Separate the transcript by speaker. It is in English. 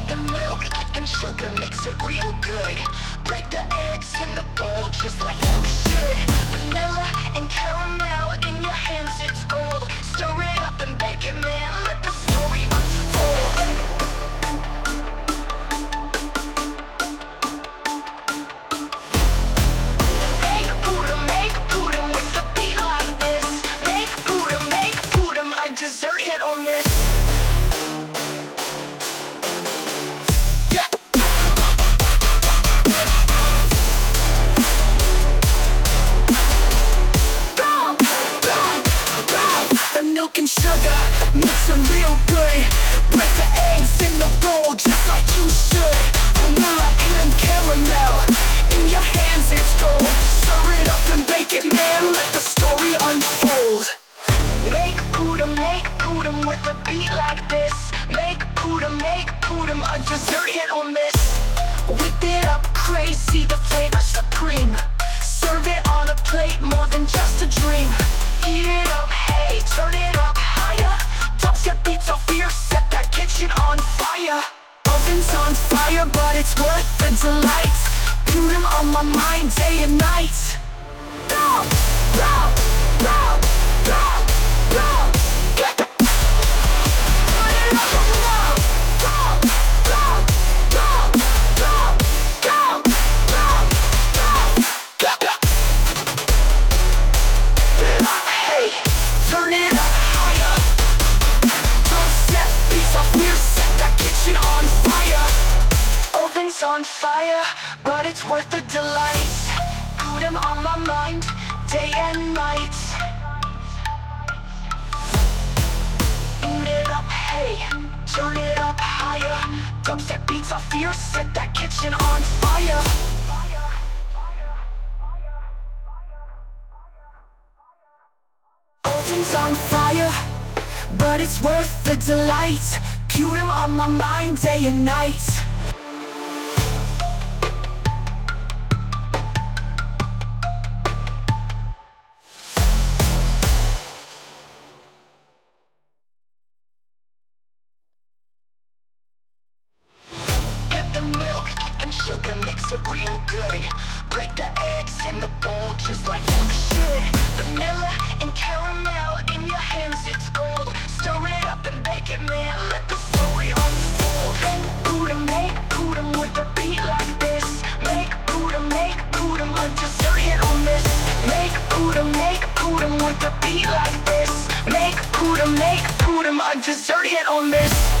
Speaker 1: the milk and sugar, mix it real good. Break the eggs in the bowl just like you should. Vanilla and caramel in your hands, it's gold. Stir it up and bake it, man, let the story unfold. Dessert hit on this. Yeah. The milk and sugar, mix it real good. Break the eggs in the bowl just like you should. Vanilla and caramel in your hands, it's gold. Stir it up and bake it, man, let the story unfold. Make Puddin' with a beat like this. Make Puddin', a dessert hit on this. Whip it up crazy, the flavor supreme. Serve it on a plate, more than just a dream. Heat it up, hey, turn it up higher. Toss your beats off fierce, set that kitchen on fire. Oven's on fire, but it's worth the delight. Puddin' on my mind, day and night. Row, row, row, row. Turn it up higher. Don't set beats off fierce, set that kitchen on fire. Oven's on fire, but it's worth the delight. Put 'em on my mind, day and night. Heat it up, hey, turn it up higher. Don't set beats off fierce, set that kitchen on fire. Oven's on fire, but it's worth the delight. Puddin' on my mind, day and night. Get the milk and sugar, mix it real good. Break the eggs in the bowl just like you should. Vanilla and caramel in your hands, it's gold. Stir it up and bake it, man, let the story unfold. Make Puddin' with a beat like this. Make Puddin', a dessert hit on this. Make Puddin' with a beat like this. Make Puddin', a dessert hit on this.